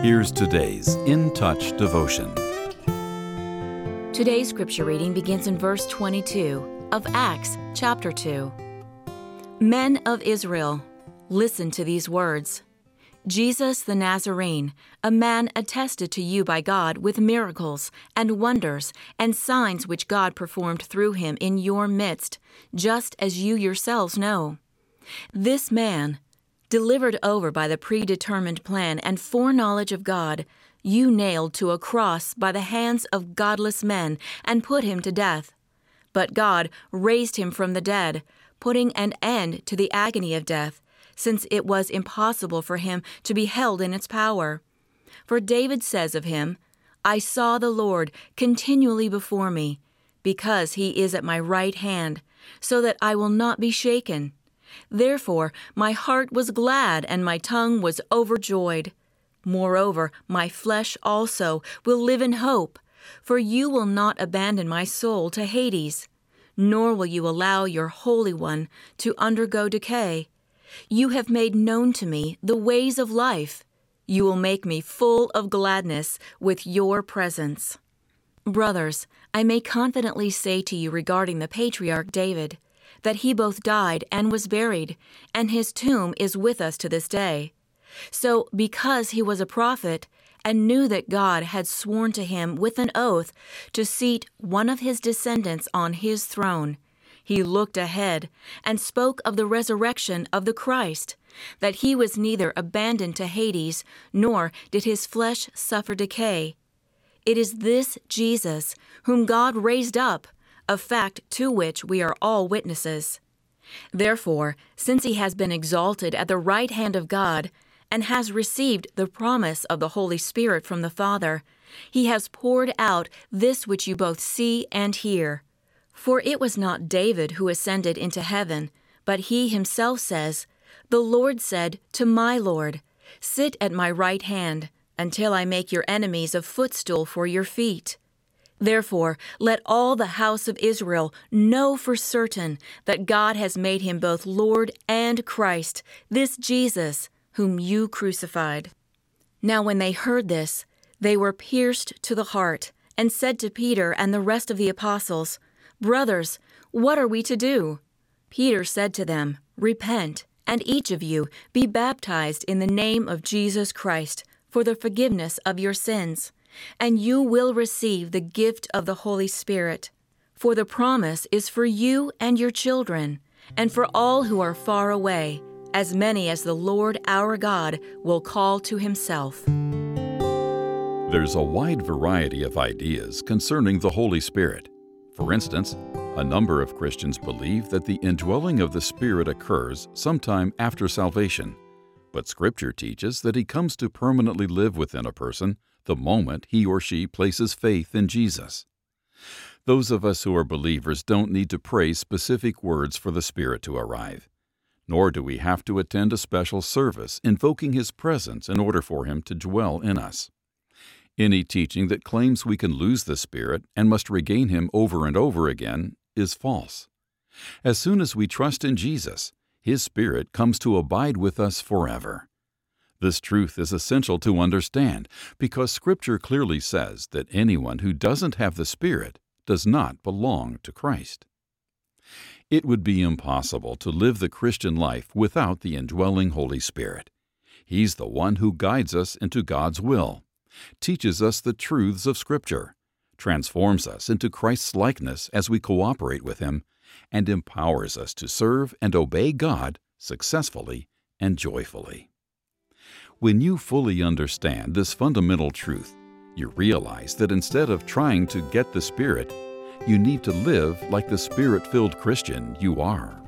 Here's today's In Touch devotion. Today's scripture reading begins in verse 22 of Acts chapter 2. Men of Israel, listen to these words. Jesus the Nazarene, a man attested to you by God with miracles and wonders and signs which God performed through him in your midst, just as you yourselves know. This man, delivered over by the predetermined plan and foreknowledge of God, you nailed to a cross by the hands of godless men and put him to death. But God raised him from the dead, putting an end to the agony of death, since it was impossible for him to be held in its power. For David says of him, I saw the Lord continually before me, because he is at my right hand, so that I will not be shaken. Therefore my heart was glad and my tongue was overjoyed. Moreover, my flesh also will live in hope, for you will not abandon my soul to Hades, nor will you allow your Holy One to undergo decay. You have made known to me the ways of life. You will make me full of gladness with your presence. Brothers, I may confidently say to you regarding the patriarch David, that he both died and was buried, and his tomb is with us to this day. So, because he was a prophet, and knew that God had sworn to him with an oath to seat one of his descendants on his throne, he looked ahead and spoke of the resurrection of the Christ, that he was neither abandoned to Hades, nor did his flesh suffer decay. It is this Jesus whom God raised up, a fact to which we are all witnesses. Therefore, since he has been exalted at the right hand of God, and has received the promise of the Holy Spirit from the Father, he has poured out this which you both see and hear. For it was not David who ascended into heaven, but he himself says, The Lord said to my Lord, Sit at my right hand, until I make your enemies a footstool for your feet. Therefore, let all the house of Israel know for certain that God has made him both Lord and Christ, this Jesus, whom you crucified. Now when they heard this, they were pierced to the heart, and said to Peter and the rest of the apostles, Brothers, what are we to do? Peter said to them, Repent, and each of you be baptized in the name of Jesus Christ for the forgiveness of your sins, and you will receive the gift of the Holy Spirit. For the promise is for you and your children, and for all who are far away, as many as the Lord our God will call to himself. There's a wide variety of ideas concerning the Holy Spirit. For instance, a number of Christians believe that the indwelling of the Spirit occurs sometime after salvation, but Scripture teaches that he comes to permanently live within a person the moment he or she places faith in Jesus. Those of us who are believers don't need to pray specific words for the Spirit to arrive, nor do we have to attend a special service invoking his presence in order for him to dwell in us. Any teaching that claims we can lose the Spirit and must regain him over and over again is false. As soon as we trust in Jesus, his Spirit comes to abide with us forever. This truth is essential to understand because Scripture clearly says that anyone who doesn't have the Spirit does not belong to Christ. It would be impossible to live the Christian life without the indwelling Holy Spirit. He's the one who guides us into God's will, teaches us the truths of Scripture, transforms us into Christ's likeness as we cooperate with him, and empowers us to serve and obey God successfully and joyfully. When you fully understand this fundamental truth, you realize that instead of trying to get the Spirit, you need to live like the Spirit-filled Christian you are.